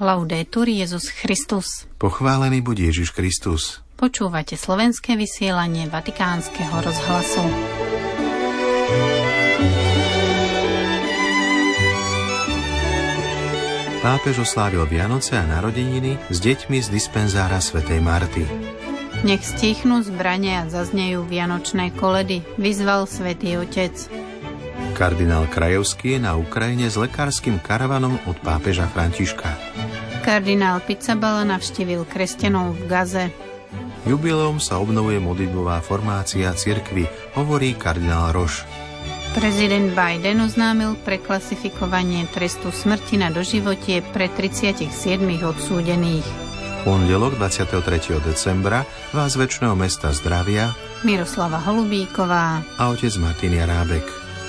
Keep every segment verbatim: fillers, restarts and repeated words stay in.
Laudetur Jesus Christus. Pochválený buď Ježiš Kristus. Počúvate slovenské vysielanie Vatikánskeho rozhlasu. Pápež oslávil Vianoce a narodeniny s deťmi z dispenzára svätej Marty. Nech stíchnú zbrane a zaznejú vianočné koledy, vyzval Svätý Otec. Kardinál Krajevský je na Ukrajine s lekárskym karavanom od pápeža Františka. Kardinál Pizzaballa navštívil kresťanov v Gaze. Jubileum sa obnovuje modlitbová formácia cirkvi, hovorí kardinál Roš. Prezident Biden oznámil preklasifikovanie trestu smrti na doživotie pre tridsaťsedem odsúdených. V pondelok dvadsiateho tretieho decembra vás z večného mesta zdravia Miroslava Holubíková a otec Martin Jarábek.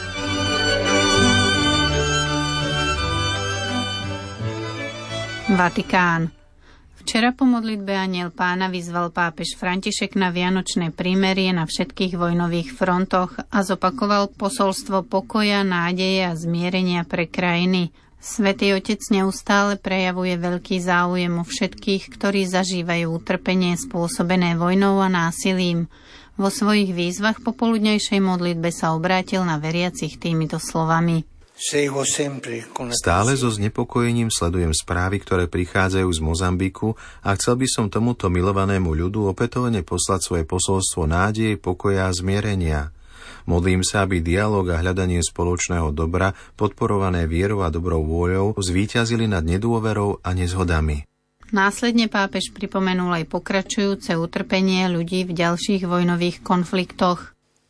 Vatikán. Včera po modlitbe Anjel Pána vyzval pápež František na vianočné prímerie na všetkých vojnových frontoch a zopakoval posolstvo pokoja, nádeje a zmierenia pre krajiny. Svätý Otec neustále prejavuje veľký záujem o všetkých, ktorí zažívajú utrpenie spôsobené vojnou a násilím. Vo svojich výzvach popoludňajšej modlitbe sa obrátil na veriacich týmito slovami. Stále so znepokojením sledujem správy, ktoré prichádzajú z Mozambiku a chcel by som tomuto milovanému ľudu opätovne poslať svoje posolstvo nádeje, pokoja a zmierenia. Modlím sa, aby dialóg a hľadanie spoločného dobra, podporované vierou a dobrou vôľou, zvíťazili nad nedôverou a nezhodami. Následne pápež pripomenul aj pokračujúce utrpenie ľudí v ďalších vojnových konfliktoch.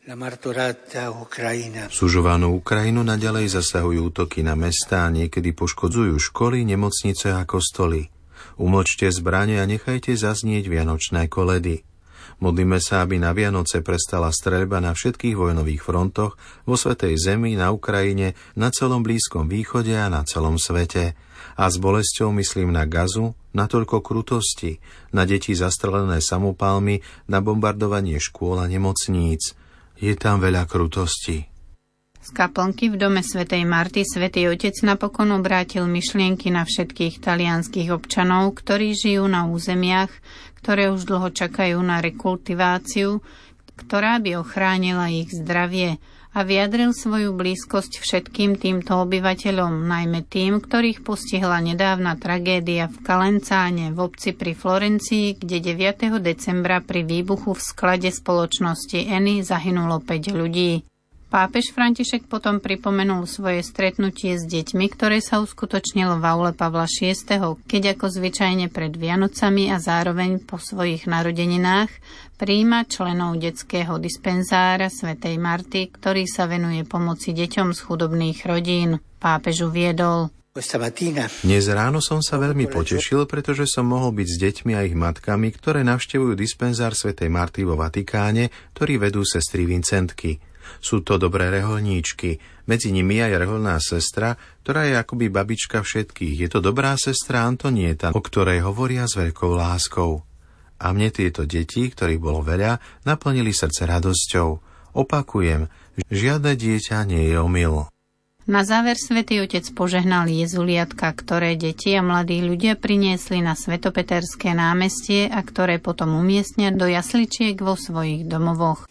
Sužovanú Ukrajinu naďalej zasahujú útoky na mestá a niekedy poškodzujú školy, nemocnice a kostoly. Umlčte zbrane a nechajte zaznieť vianočné koledy. Modlíme sa, aby na Vianoce prestala streľba na všetkých vojnových frontoch, vo Svätej Zemi, na Ukrajine, na celom Blízkom východe a na celom svete. A s bolesťou myslím na Gazu, na toľko krutosti, na deti zastrelené samopalmi, na bombardovanie škôl a nemocníc. Je tam veľa krutosti. Z kaplnky v dome svätej Marty Svätý Otec napokon obrátil myšlienky na všetkých talianskych občanov, ktorí žijú na územiach, ktoré už dlho čakajú na rekultiváciu, ktorá by ochránila ich zdravie, a vyjadril svoju blízkosť všetkým týmto obyvateľom, najmä tým, ktorých postihla nedávna tragédia v Kalencáne v obci pri Florencii, kde deviateho decembra pri výbuchu v sklade spoločnosti Eni zahynulo päť ľudí. Pápež František potom pripomenul svoje stretnutie s deťmi, ktoré sa uskutočnilo v aule Pavla šiesteho, keď ako zvyčajne pred Vianocami a zároveň po svojich narodeninách prijíma členov detského dispenzára svätej Marty, ktorý sa venuje pomoci deťom z chudobných rodín. Pápež uviedol: Dnes ráno som sa veľmi potešil, pretože som mohol byť s deťmi a ich matkami, ktoré navštevujú dispenzár svätej Marty vo Vatikáne, ktorý vedú sestry Vincentky. Sú to dobré reholníčky, medzi nimi aj reholná sestra, ktorá je akoby babička všetkých. Je to dobrá sestra Antonieta, o ktorej hovoria s veľkou láskou. A mne tieto deti, ktorých bolo veľa, naplnili srdce radosťou. Opakujem, žiadne dieťa nie je omyl. Na záver Svätý Otec požehnal jezuliatka, ktoré deti a mladí ľudia priniesli na Svetopeterské námestie a ktoré potom umiestnia do jasličiek vo svojich domovoch.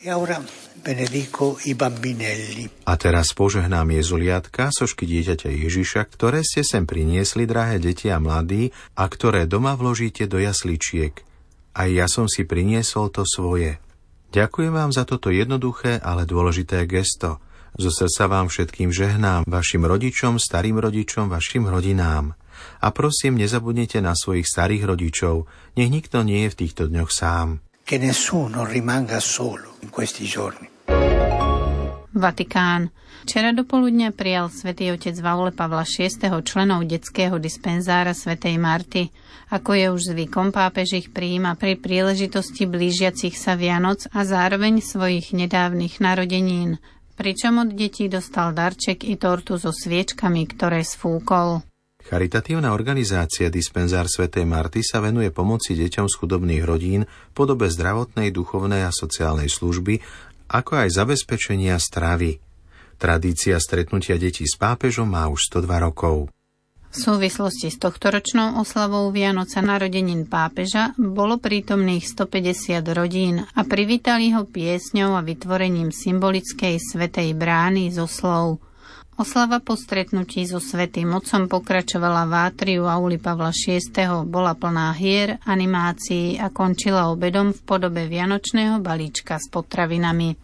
A teraz požehnám jezuliatka, sošky dieťaťa Ježiša, ktoré ste sem priniesli, drahé deti a mladí, a ktoré doma vložíte do jasličiek. Aj ja som si priniesol to svoje. Ďakujem vám za toto jednoduché, ale dôležité gesto. Zo srdca vám všetkým žehnám, vašim rodičom, starým rodičom, vašim rodinám. A prosím, nezabudnite na svojich starých rodičov. Nech nikto nie je v týchto dňoch sám. Che nessuno rimanga solo in questi giorni. Vatikán. Včera dopoludňa prijal Svätý Otec v aule Pavla šiesteho členov detského dispenzára svätej Marty. Ako je už zvykom, pápež ich prijíma pri príležitosti blížiacich sa Vianoc a zároveň svojich nedávnych narodenín. Pričom od detí dostal darček i tortu so sviečkami, ktoré sfúkol. Charitatívna organizácia Dispenzár svätej Marty sa venuje pomoci deťom z chudobných rodín v podobe zdravotnej, duchovnej a sociálnej služby, ako aj zabezpečenia stravy. Tradícia stretnutia detí s pápežom má už sto dva rokov. V súvislosti s tohtoročnou oslavou Vianoca narodenín pápeža bolo prítomných stopäťdesiat rodín a privítali ho piesňou a vytvorením symbolickej svätej brány zo slov. Oslava po stretnutí so svätým otcom pokračovala v átriu Auly Pavla šiesteho, bola plná hier, animácií a končila obedom v podobe vianočného balíčka s potravinami.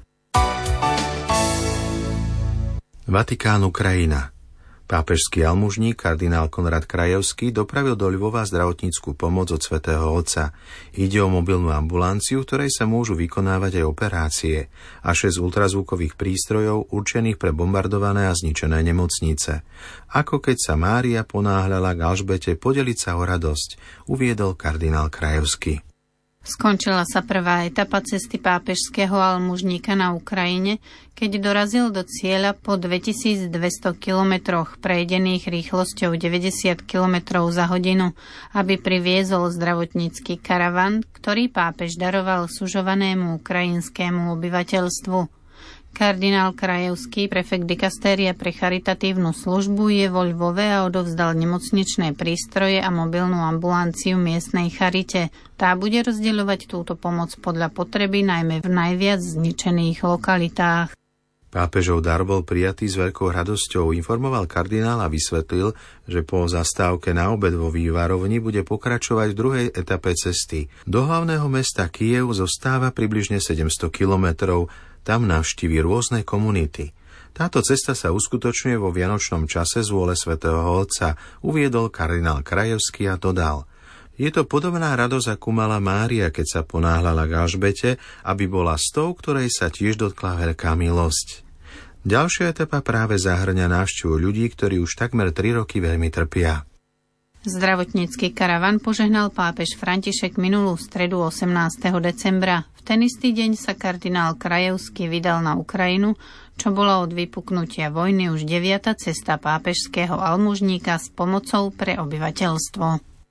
Vatikán, Ukrajina. Pápežský almužník kardinál Konrad Krajewski dopravil do Ľvova zdravotníckú pomoc od svätého Otca. Ide o mobilnú ambulanciu, v ktorej sa môžu vykonávať aj operácie, a šesť ultrazvukových prístrojov určených pre bombardované a zničené nemocnice. Ako keď sa Mária ponáhľala k Alžbete podeliť sa o radosť, uviedol kardinál Krajewski. Skončila sa prvá etapa cesty pápežského almužníka na Ukrajine, keď dorazil do cieľa po dvetisícdvesto kilometroch prejdených rýchlosťou deväťdesiat kilometrov za hodinu, aby priviezol zdravotnícky karavan, ktorý pápež daroval sužovanému ukrajinskému obyvateľstvu. Kardinál Krajewski, prefekt dikastéria pre charitatívnu službu, je vo Ľvove a odovzdal nemocničné prístroje a mobilnú ambulanciu miestnej charite. Tá bude rozdeľovať túto pomoc podľa potreby najmä v najviac zničených lokalitách. Pápežov dar bol prijatý s veľkou radosťou, informoval kardinál a vysvetlil, že po zastávke na obed vo vývarovni bude pokračovať v druhej etape cesty. Do hlavného mesta Kyjev zostáva približne sedemsto kilometrov, tam navštívi rôzne komunity. Táto cesta sa uskutočňuje vo vianočnom čase z vôle svätého Otca, uviedol kardinál Krajewski a dodal: Je to podobná radosť, akú mala Mária, keď sa ponáhľala k Alžbete, aby bola s tou, ktorej sa tiež dotkla veľká milosť. Ďalšia etapa práve zahŕňa návštevu ľudí, ktorí už takmer tri roky veľmi trpia. Zdravotnícky karavan požehnal pápež František minulú stredu osemnásteho decembra. V ten istý deň sa kardinál Krajewski vydal na Ukrajinu, čo bola od vypuknutia vojny už deviata cesta pápežského almužníka s pomocou pre obyvateľstvo.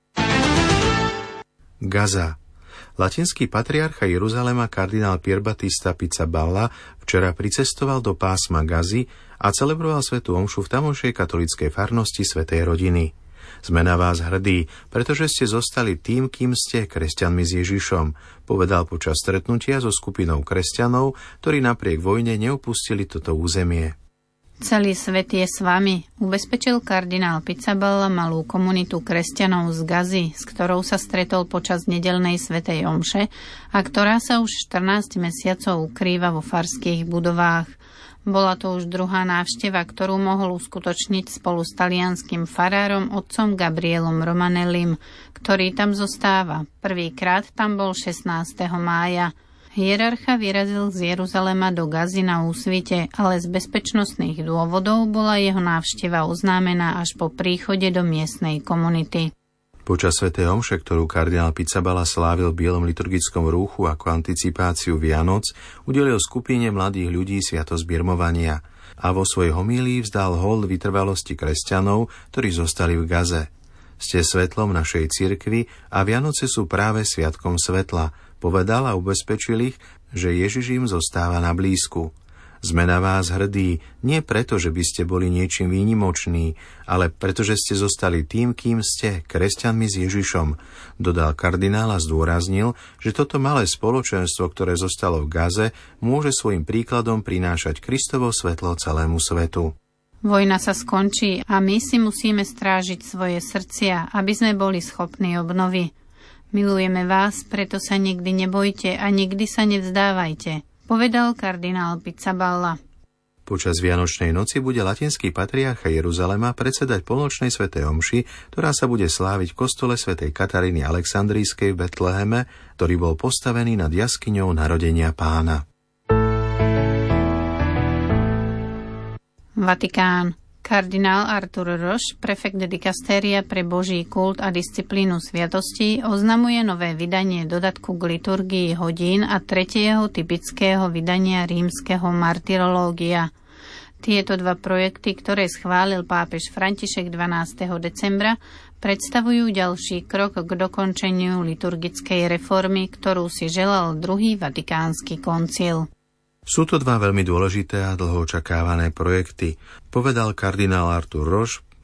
Gaza. Latinský patriarcha Jeruzalema kardinál Pierbattista Pizzaballa včera pricestoval do pásma Gazy a celebroval svätú omšu v tamošej katolíckej farnosti Svätej rodiny. Sme na vás hrdí, pretože ste zostali tým, kým ste, kresťanmi s Ježišom, povedal počas stretnutia so skupinou kresťanov, ktorí napriek vojne neopustili toto územie. Celý svet je s vami, ubezpečil kardinál Pizzaballa malú komunitu kresťanov z Gazy, s ktorou sa stretol počas nedeľnej svätej omše a ktorá sa už štrnásť mesiacov ukrýva vo farských budovách. Bola to už druhá návšteva, ktorú mohol uskutočniť spolu s talianskym farárom otcom Gabrielom Romanellim, ktorý tam zostáva. Prvýkrát tam bol šestnásteho mája. Hierarcha vyrazil z Jeruzalema do Gazy na úsvite, ale z bezpečnostných dôvodov bola jeho návšteva oznámená až po príchode do miestnej komunity. Počas svätej omše, ktorú kardinál Pizzaballa slávil v bielom liturgickom rúchu ako anticipáciu Vianoc, udelil skupine mladých ľudí sviatosť birmovania a vo svojej homílii vzdal hold vytrvalosti kresťanov, ktorí zostali v Gaze. Ste svetlom našej cirkvi a Vianoce sú práve sviatkom svetla, povedal a ubezpečil ich, že Ježiš im zostáva na blízku. Sme na vás hrdí, nie preto, že by ste boli niečím výnimoční, ale preto, že ste zostali tým, kým ste, kresťanmi s Ježišom, dodal kardinál a zdôraznil, že toto malé spoločenstvo, ktoré zostalo v Gaze, môže svojim príkladom prinášať Kristovo svetlo celému svetu. Vojna sa skončí a my si musíme strážiť svoje srdcia, aby sme boli schopní obnovy. Milujeme vás, preto sa nikdy nebojte a nikdy sa nevzdávajte, povedal kardinál Pizzaballa. Počas Vianočnej noci bude latinský patriarcha Jeruzalema predsedať polnočnej svätej omši, ktorá sa bude sláviť v kostole svätej Kataríny Alexandrijskej v Betleheme, ktorý bol postavený nad jaskyňou narodenia Pána. Vatikán. Kardinál Artur Roš, prefekt dikastéria pre Boží kult a disciplínu sviatostí, oznamuje nové vydanie dodatku k liturgii hodín a tretieho typického vydania rímskeho martyrológia. Tieto dva projekty, ktoré schválil pápež František dvanásteho decembra, predstavujú ďalší krok k dokončeniu liturgickej reformy, ktorú si želal druhý vatikánsky koncil. Sú to dva veľmi dôležité a dlho očakávané projekty, povedal kardinál Artur Roš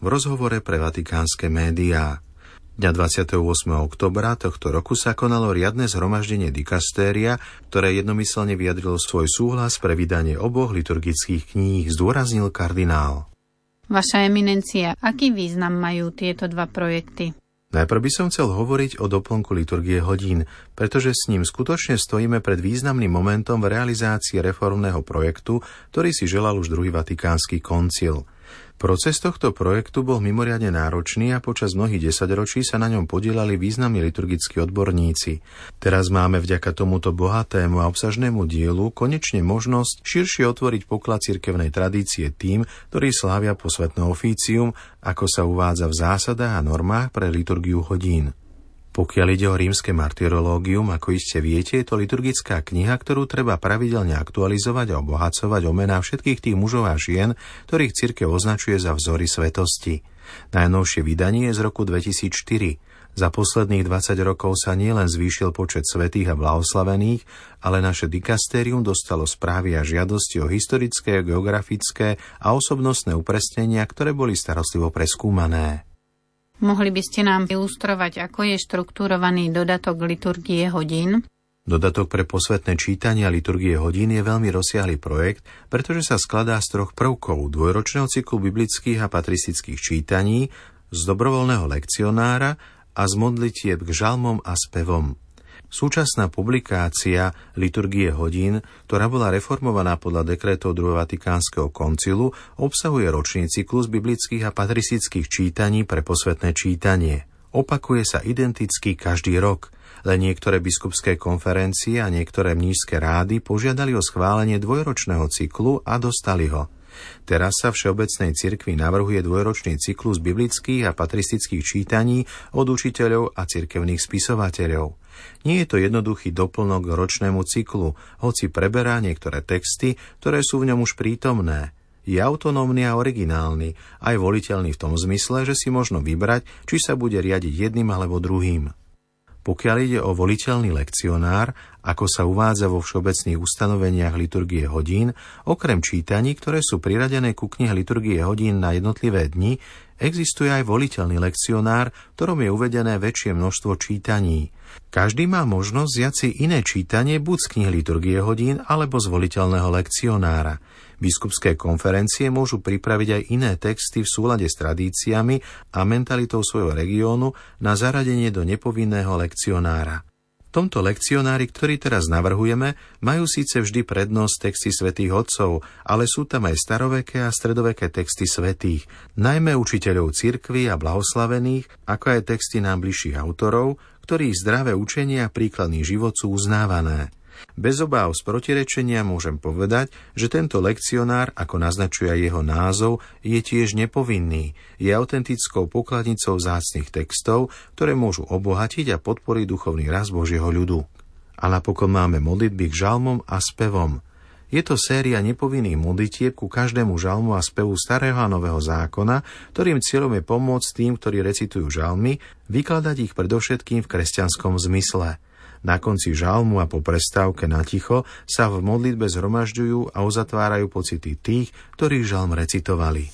v rozhovore pre vatikánske médiá. Dňa dvadsiateho ôsmeho októbra tohto roku sa konalo riadne zhromaždenie dikastéria, ktoré jednomyselne vyjadrilo svoj súhlas pre vydanie oboch liturgických kníh, zdôraznil kardinál. Vaša eminencia, aký význam majú tieto dva projekty? Najprv by som chcel hovoriť o doplnku liturgie hodín, pretože s ním skutočne stojíme pred významným momentom v realizácii reformného projektu, ktorý si želal už druhý vatikánsky koncil. Proces tohto projektu bol mimoriadne náročný a počas mnohých desaťročí sa na ňom podieľali významní liturgickí odborníci. Teraz máme vďaka tomuto bohatému a obsažnému dielu konečne možnosť širšie otvoriť poklad cirkevnej tradície tým, ktorí slávia posvätné ofícium, ako sa uvádza v zásadách a normách pre liturgiu hodín. Pokiaľ ide o rímske martyrológium, ako iste viete, je to liturgická kniha, ktorú treba pravidelne aktualizovať a obohacovať o mená všetkých tých mužov a žien, ktorých cirkev označuje za vzory svetosti. Najnovšie vydanie je z roku dvetisícštyri. Za posledných dvadsať rokov sa nielen zvýšil počet svätých a blahoslavených, ale naše dikastérium dostalo správy a žiadosti o historické, geografické a osobnostné upresnenia, ktoré boli starostlivo preskúmané. Mohli by ste nám ilustrovať, ako je štrukturovaný dodatok liturgie hodín? Dodatok pre posvätné čítanie a liturgie hodín je veľmi rozsiahly projekt, pretože sa skladá z troch prvkov: dvojročného cyklu biblických a patristických čítaní, z dobrovoľného lekcionára a z modlitieb k žalmom a spevom. Súčasná publikácia liturgie hodín, ktorá bola reformovaná podľa dekrétov druhého vatikánskeho koncilu, obsahuje ročný cyklus biblických a patristických čítaní pre posvätné čítanie. Opakuje sa identicky každý rok, len niektoré biskupské konferencie a niektoré mníšske rády požiadali o schválenie dvojročného cyklu a dostali ho. Teraz sa Všeobecnej cirkvi navrhuje dvojročný cyklus biblických a patristických čítaní od učiteľov a cirkevných spisovateľov. Nie je to jednoduchý doplnok k ročnému cyklu, hoci preberá niektoré texty, ktoré sú v ňom už prítomné. Je autonómny a originálny, aj voliteľný v tom zmysle, že si možno vybrať, či sa bude riadiť jedným alebo druhým. Pokiaľ ide o voliteľný lekcionár, ako sa uvádza vo všeobecných ustanoveniach liturgie hodín, okrem čítaní, ktoré sú priradené ku knihe liturgie hodín na jednotlivé dni, existuje aj voliteľný lekcionár, v ktorom je uvedené väčšie množstvo čítaní. Každý má možnosť vziať si iné čítanie buď z knihy liturgie hodín, alebo z voliteľného lekcionára. Biskupské konferencie môžu pripraviť aj iné texty v súlade s tradíciami a mentalitou svojho regiónu na zaradenie do nepovinného lekcionára. V tomto lekcionári, ktorý teraz navrhujeme, majú síce vždy prednosť texty svätých otcov, ale sú tam aj staroveké a stredoveké texty svätých, najmä učiteľov cirkvi a blahoslavených, ako aj texty nám bližších autorov, ktorých zdravé učenie a príkladný život sú uznávané. Bez obáv z protirečenia môžem povedať, že tento lekcionár, ako naznačuje aj jeho názov, je tiež nepovinný. Je autentickou pokladnicou vzácnych textov, ktoré môžu obohatiť a podporiť duchovný rast Božieho ľudu. A napokon máme modlitby k žalmom a spevom. Je to séria nepovinných modlitieb ku každému žalmu a spevu starého a nového zákona, ktorým cieľom je pomôcť tým, ktorí recitujú žalmy, vykladať ich predovšetkým v kresťanskom zmysle. Na konci žalmu a po prestávke na ticho sa v modlitbe zhromažďujú a uzatvárajú pocity tých, ktorí žalm recitovali.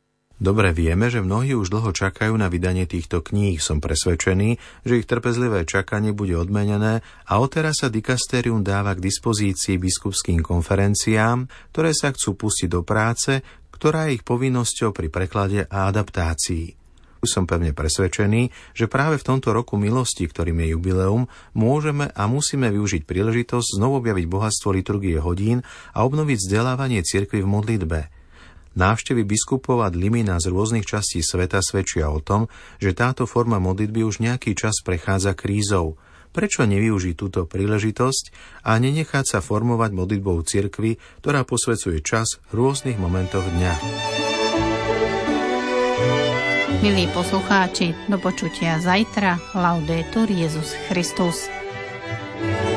Dobre vieme, že mnohí už dlho čakajú na vydanie týchto kníh. Som presvedčený, že ich trpezlivé čakanie bude odmenené a odteraz sa dikastérium dáva k dispozícii biskupským konferenciám, ktoré sa chcú pustiť do práce, ktorá je ich povinnosťou pri preklade a adaptácii. Som pevne presvedčený, že práve v tomto roku milosti, ktorým je jubileum, môžeme a musíme využiť príležitosť znovu objaviť bohatstvo liturgie hodín a obnoviť vzdelávanie cirkvi v modlitbe. Návštevy biskupov a dlimina z rôznych častí sveta svedčia o tom, že táto forma modlitby už nejaký čas prechádza krízou. Prečo nevyužiť túto príležitosť a nenechať sa formovať modlitbou cirkvi, ktorá posvedzuje čas v rôznych momentoch dňa? Milí poslucháči, do počutia zajtra. Laudetur Jesus Christus.